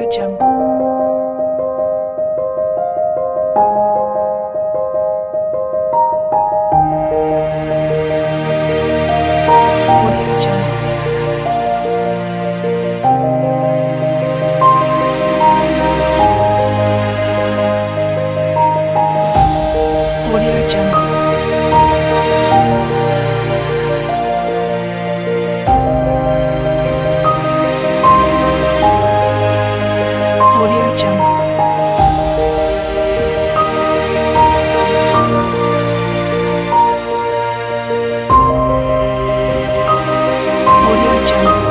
Jungle. Audio Jungle. Audio Jungle. Audio Jungle. Audio Jungle.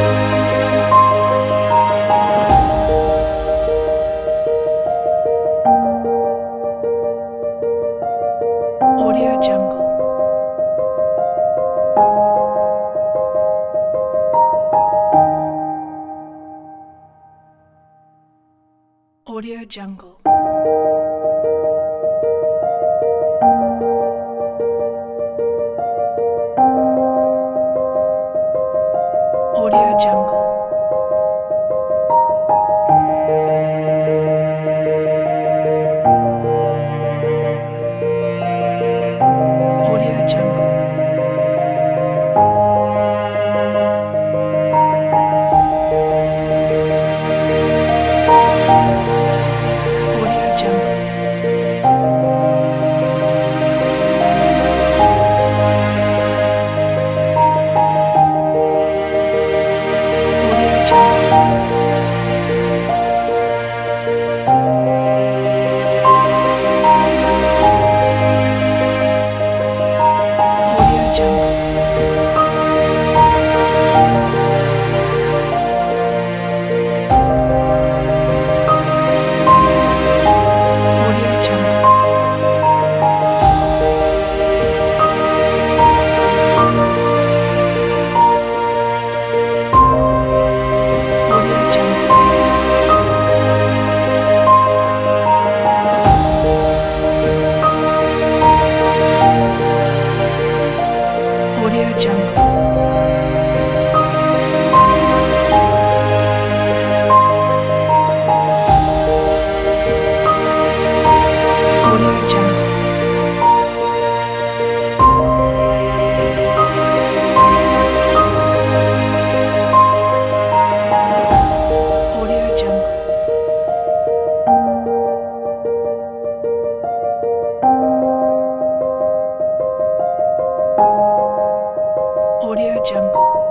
Audio Jungle. Audio Jungle. Audio Jungle. Audio Jungle. Audio Jungle. Audio Jungle. Audio Jungle. Audio Jungle. Audio Jungle. Audio Jungle. Audio Jungle. Audio Jungle. Audio Jungle.